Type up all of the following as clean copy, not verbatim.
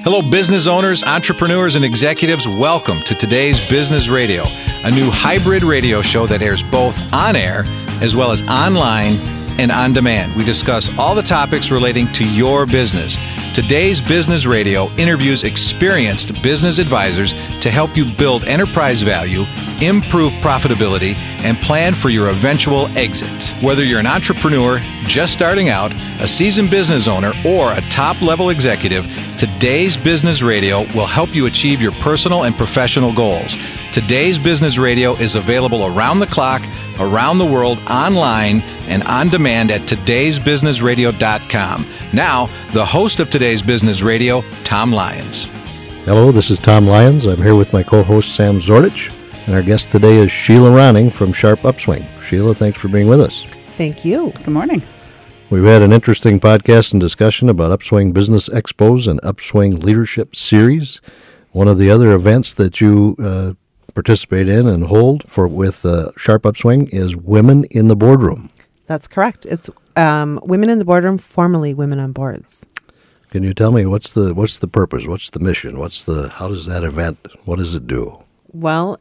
Hello, business owners, entrepreneurs, and executives. Welcome to today's Business Radio, a new hybrid radio show that airs both on air as well as online and on demand. We discuss all the topics relating to your business. Today's Business Radio interviews experienced business advisors to help you build enterprise value, improve profitability, and plan for your eventual exit. Whether you're an entrepreneur just starting out, a seasoned business owner, or a top-level executive, today's Business Radio will help you achieve your personal and professional goals. Today's Business Radio is available around the clock, around the world, online, and on demand at todaysbusinessradio.com. Now, the host of today's Business Radio, Tom Lyons. Hello, this is Tom Lyons. I'm here with my co-host, Sam Zordich, and our guest today is Sheila Ronning from Sharp Upswing. Sheila, thanks for being with us. Thank you. Good morning. We've had an interesting podcast and discussion about Upswing Business Expos and Upswing Leadership Series. One of the other events that you participate in and hold with Sharp Upswing is Women in the Boardroom. That's correct. It's Women in the Boardroom, formerly Women on Boards. Can you tell me what's the purpose? What's the mission? How does that event? What does it do? Well,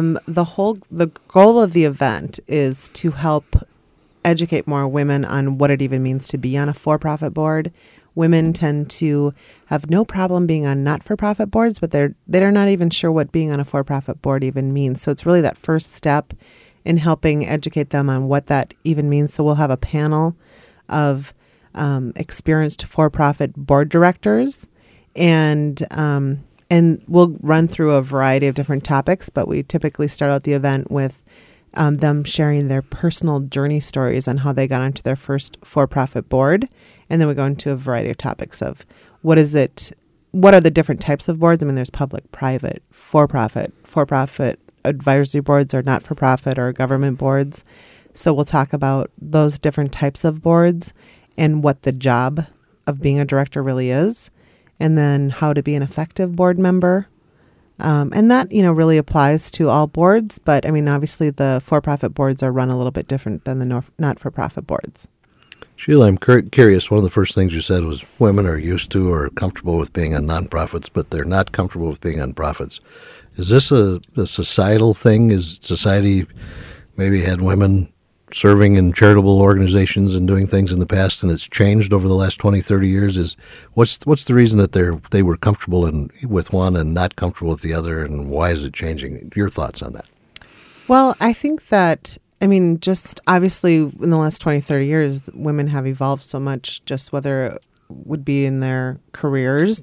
the goal of the event is to help educate more women on what it even means to be on a for-profit board. Women tend to have no problem being on not-for-profit boards, but they're not even sure what being on a for-profit board even means. So it's really that first step in helping educate them on what that even means. So we'll have a panel of experienced for-profit board directors, and we'll run through a variety of different topics, but we typically start out the event with them sharing their personal journey stories on how they got onto their first for-profit board. And then we go into a variety of topics of what are the different types of boards? I mean, there's public, private, for-profit advisory boards, or not-for-profit, or government boards. So we'll talk about those different types of boards and what the job of being a director really is, and then how to be an effective board member. And that, really applies to all boards. But, I mean, obviously the for-profit boards are run a little bit different than the not-for-profit boards. Sheila, I'm curious. One of the first things you said was women are used to or comfortable with being on nonprofits, but they're not comfortable with being on profits. Is this a societal thing? Is society maybe had women serving in charitable organizations and doing things in the past, and it's changed over the last 20, 30 years? What's the reason that they were comfortable with one and not comfortable with the other, and why is it changing? Your thoughts on that? Well, I think that, just obviously in the last 20, 30 years, women have evolved so much, just whether it would be in their careers.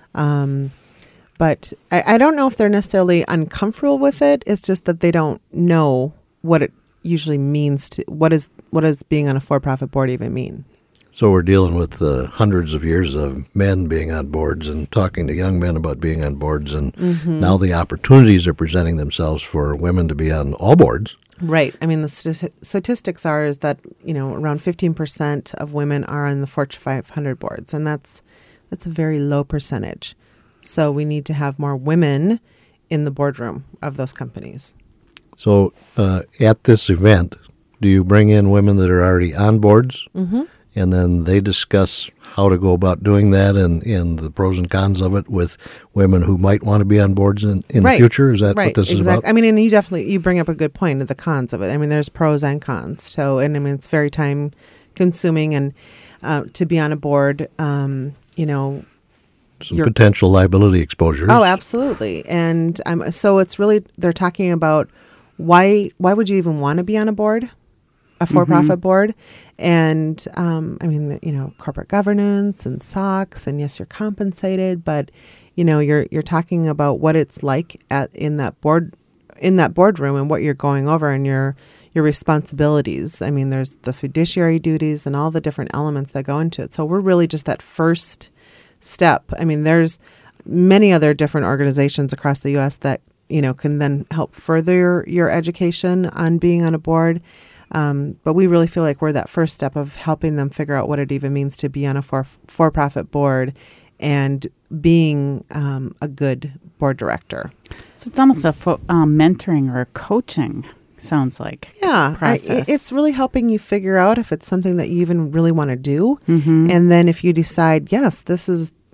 But I don't know if they're necessarily uncomfortable with it. It's just that they don't know what it usually means what is being on a for-profit board even mean. So we're dealing with hundreds of years of men being on boards and talking to young men about being on boards, and now the opportunities are presenting themselves for women to be on all boards. Right. I mean, the statistics is that, around 15% of women are on the Fortune 500 boards, and that's a very low percentage. So we need to have more women in the boardroom of those companies. So at this event, do you bring in women that are already on boards, and then they discuss how to go about doing that and the pros and cons of it with women who might want to be on boards in the future? Is that what this is about? I mean, and you bring up a good point of the cons of it. I mean, there's pros and cons. So, it's very time consuming, and to be on a board, some potential liability exposures. Oh, absolutely. And so it's really, they're talking about why would you even want to be on a board, a for-profit board? And, corporate governance and SOX, and yes, you're compensated, but, you're talking about what it's like in that boardroom and what you're going over and your responsibilities. I mean, there's the fiduciary duties and all the different elements that go into it. So we're really just that first step. I mean, there's many other different organizations across the U.S. that, can then help further your education on being on a board. But we really feel like we're that first step of helping them figure out what it even means to be on a for-profit board and being a good board director. So it's almost a mentoring or a coaching, sounds like. Yeah, process. It's really helping you figure out if it's something that you even really want to do. And then if you decide, yes,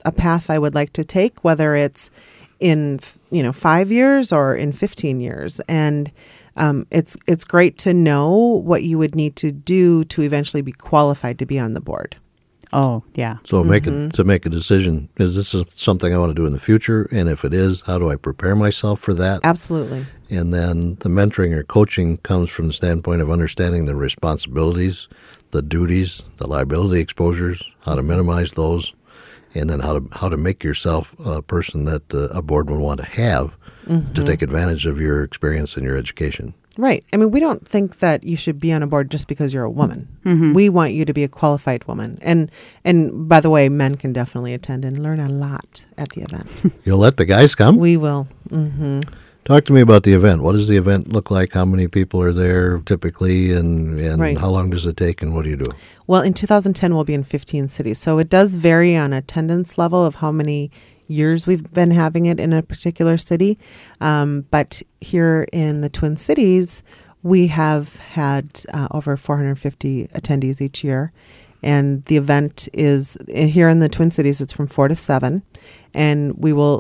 a path I would like to take, whether it's in 5 years or in 15 years. And it's great to know what you would need to do to eventually be qualified to be on the board. Oh, yeah. So make a decision. Is this something I want to do in the future? And if it is, how do I prepare myself for that? Absolutely. And then the mentoring or coaching comes from the standpoint of understanding the responsibilities, the duties, the liability exposures, how to minimize those, and then how to make yourself a person that a board would want to have to take advantage of your experience and your education. Right. I mean, we don't think that you should be on a board just because you're a woman. We want you to be a qualified woman. And by the way, men can definitely attend and learn a lot at the event. You'll let the guys come? We will. Talk to me about the event. What does the event look like? How many people are there typically? And Right. how long does it take? And what do you do? Well, in 2010, we'll be in 15 cities. So it does vary on attendance level of how many years we've been having it in a particular city. But here in the Twin Cities, we have had over 450 attendees each year. And the event is here in the Twin Cities, it's from 4 to 7. And we will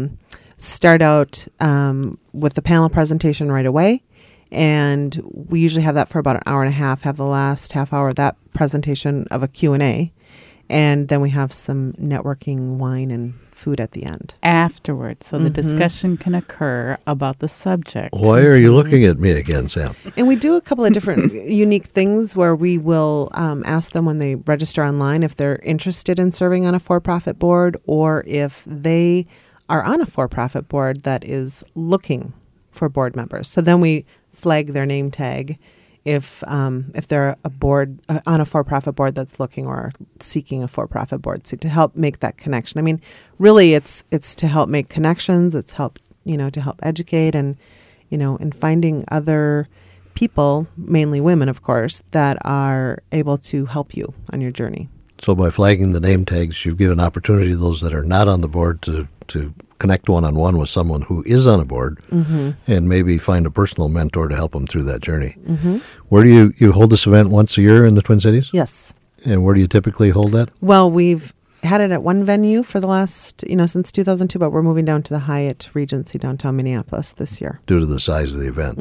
start out with the panel presentation right away. And we usually have that for about an hour and a half, have the last half hour of that presentation of a Q&A. And then we have some networking, wine, and food at the end. Afterwards, so the discussion can occur about the subject. Why are you looking at me again, Sam? And we do a couple of different unique things where we will ask them when they register online if they're interested in serving on a for-profit board or if they are on a for-profit board that is looking for board members. So then we flag their name tag if they're a board on a for-profit board that's looking or seeking a for-profit board, so to help make that connection. I mean, really, it's to help make connections. It's to help educate and finding other people, mainly women, of course, that are able to help you on your journey. So by flagging the name tags, you give an opportunity to those that are not on the board to connect one-on-one with someone who is on a board and maybe find a personal mentor to help them through that journey. Where do you hold this event once a year in the Twin Cities? Yes. And where do you typically hold that? Well, we've had it at one venue for the last, since 2002, but we're moving down to the Hyatt Regency downtown Minneapolis this year. Due to the size of the event.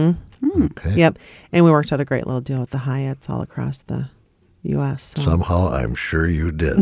Okay. Yep. And we worked out a great little deal with the Hyatts all across the U.S. So. Somehow, I'm sure you did.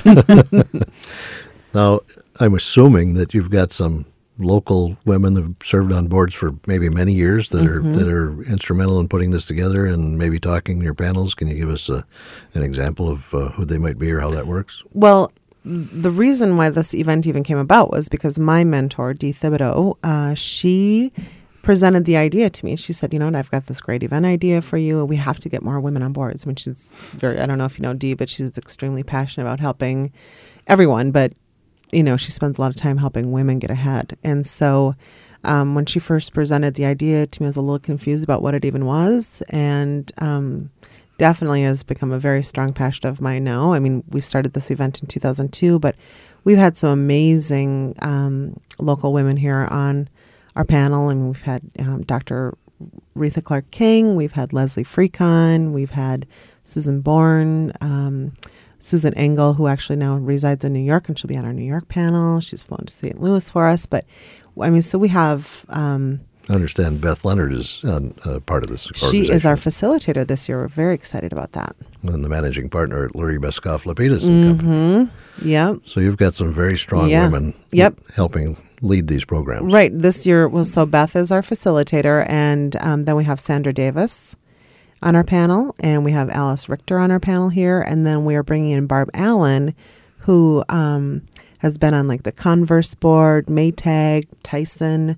Now, I'm assuming that you've got some local women that have served on boards for maybe many years that are instrumental in putting this together and maybe talking in your panels. Can you give us an example of who they might be or how that works? Well, the reason why this event even came about was because my mentor, Dee Thibodeau, she presented the idea to me. She said, I've got this great event idea for you. We have to get more women on boards. I mean, I don't know if you know Dee, but she's extremely passionate about helping everyone. But, she spends a lot of time helping women get ahead. And so when she first presented the idea to me, I was a little confused about what it even was. And definitely has become a very strong passion of mine now. I mean, we started this event in 2002, but we've had some amazing local women here on our panel. I mean, we've had Dr. Retha Clark King, we've had Leslie Freecon, we've had Susan Bourne, Susan Engel, who actually now resides in New York, and she'll be on our New York panel. She's flown to St. Louis for us. But, I mean, so we have... I understand Beth Leonard is part of this organization. She is our facilitator this year. We're very excited about that. And the managing partner at Lurie Beskoff Lapidus and Company. Yeah. So you've got some very strong women helping lead these programs. Right. This year, so Beth is our facilitator, and then we have Sandra Davis on our panel, and we have Alice Richter on our panel here, and then we are bringing in Barb Allen, who has been on like the Converse board, Maytag, Tyson.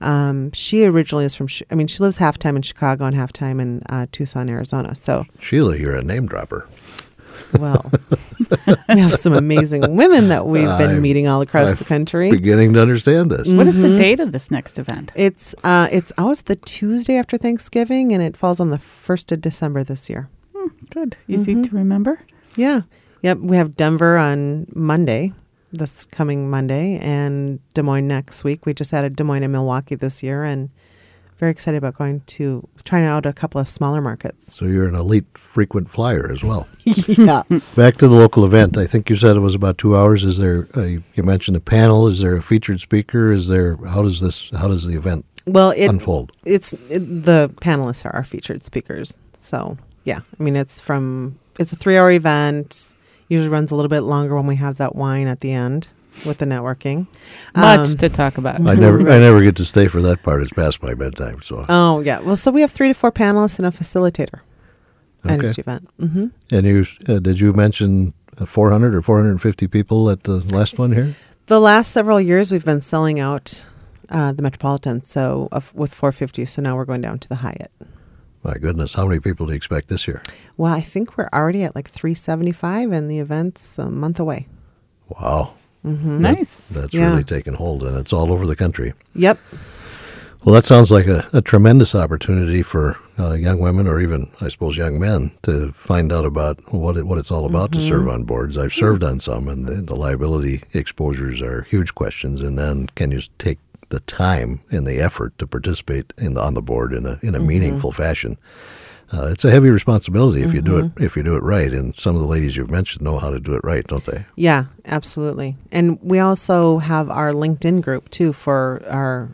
She originally is from, she lives half-time in Chicago and half-time in Tucson, Arizona. So Sheila, you're a name dropper. Well, we have some amazing women that we've been meeting all across the country. Beginning to understand this. What is the date of this next event? It's always the Tuesday after Thanksgiving, and it falls on the 1st of December this year. Good. Easy to remember. Yeah. Yep. We have Denver on Monday, this coming Monday, and Des Moines next week. We just added Des Moines and Milwaukee this year, and very excited about trying out a couple of smaller markets. So you're an elite frequent flyer as well. Yeah. Back to the local event. I think you said it was about 2 hours. Is there? You mentioned a panel. Is there a featured speaker? Is there? How does the event unfold? The panelists are our featured speakers. So yeah, I mean it's a 3-hour event. Usually runs a little bit longer when we have that wine at the end with the networking. Much to talk about. I never get to stay for that part. It's past my bedtime. So. Oh yeah. Well, so we have 3 to 4 panelists and a facilitator at each event. Mm-hmm. And did you mention 400 or 450 people at the last one here? The last several years we've been selling out the Metropolitan, with 450. So now we're going down to the Hyatt. My goodness, how many people do you expect this year? Well, I think we're already at like 375, and the event's a month away. Wow. Mm-hmm. Nice. That's really taken hold, and it's all over the country. Yep. Well, that sounds like a tremendous opportunity for young women, or even, I suppose, young men, to find out about what it's all about to serve on boards. I've served on some, and the liability exposures are huge questions. And then, can you take the time and the effort to participate on the board in a meaningful fashion? It's a heavy responsibility if you do it right. And some of the ladies you've mentioned know how to do it right, don't they? Yeah, absolutely. And we also have our LinkedIn group too for our.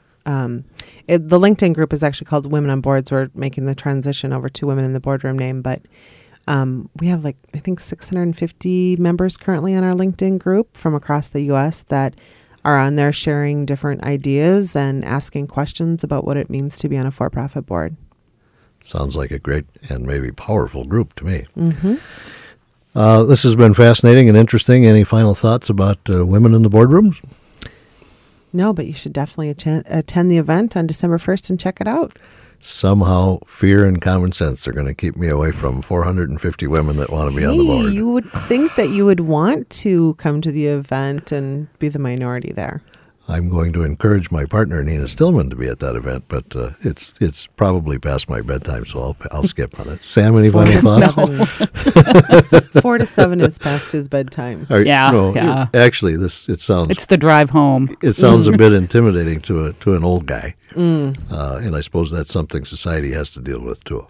The LinkedIn group is actually called Women on Boards. We're making the transition over to Women in the Boardroom name, but we have I think 650 members currently on our LinkedIn group from across the U.S. that are on there sharing different ideas and asking questions about what it means to be on a for-profit board. Sounds like a great and maybe powerful group to me. Mm-hmm. This has been fascinating and interesting. Any final thoughts about women in the boardrooms? No, but you should definitely attend the event on December 1st and check it out. Somehow fear and common sense are going to keep me away from 450 women that want to be on the board. You would think that you would want to come to the event and be the minority there. I'm going to encourage my partner, Nina Stillman, to be at that event, but it's probably past my bedtime, so I'll skip on it. Sam, any final thoughts? 4 to 7 is past his bedtime. Yeah. Actually, it sounds... It's the drive home. It sounds a bit intimidating to an old guy, and I suppose that's something society has to deal with, too.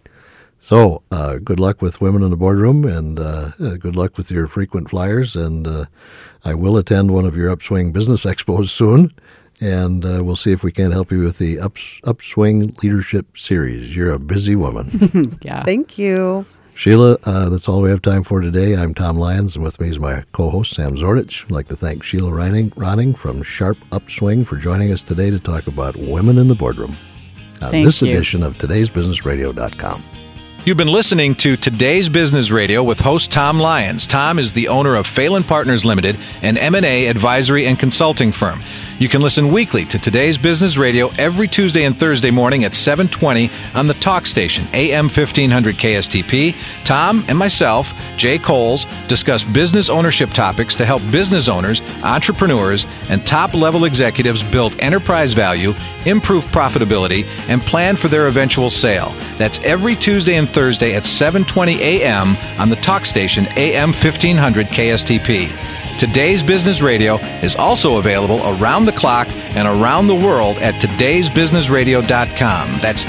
So, good luck with Women in the Boardroom, and good luck with your frequent flyers, and I will attend one of your Upswing Business Expos soon, and we'll see if we can't help you with the Upswing Leadership Series. You're a busy woman. Yeah. Thank you. Sheila, that's all we have time for today. I'm Tom Lyons, and with me is my co-host, Sam Zordich. I'd like to thank Sheila Ronning from Sharp Upswing for joining us today to talk about Women in the Boardroom on this edition of Today'sBusinessRadio.com. You've been listening to Today's Business Radio with host Tom Lyons. Tom is the owner of Phelan Partners Limited, an M&A advisory and consulting firm. You can listen weekly to Today's Business Radio every Tuesday and Thursday morning at 7:20 on the talk station, AM 1500 KSTP. Tom and myself, Jay Coles, discuss business ownership topics to help business owners, entrepreneurs, and top-level executives build enterprise value, improve profitability, and plan for their eventual sale. That's every Tuesday and Thursday at 7:20 a.m. on the talk station, AM 1500 KSTP. Today's Business Radio is also available around the clock and around the world at today'sbusinessradio.com. That's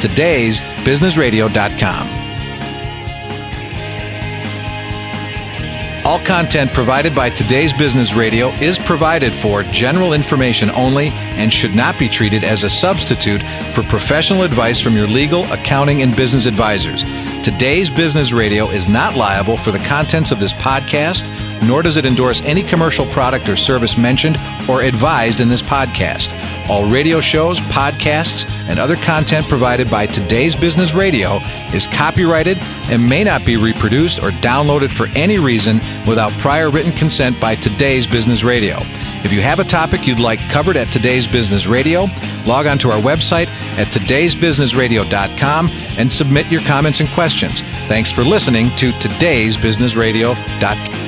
today'sbusinessradio.com. All content provided by Today's Business Radio is provided for general information only and should not be treated as a substitute for professional advice from your legal, accounting, and business advisors. Today's Business Radio is not liable for the contents of this podcast, nor does it endorse any commercial product or service mentioned or advised in this podcast. All radio shows, podcasts, and other content provided by Today's Business Radio is copyrighted and may not be reproduced or downloaded for any reason without prior written consent by Today's Business Radio. If you have a topic you'd like covered at Today's Business Radio, log on to our website at today'sbusinessradio.com and submit your comments and questions. Thanks for listening to today'sbusinessradio.com.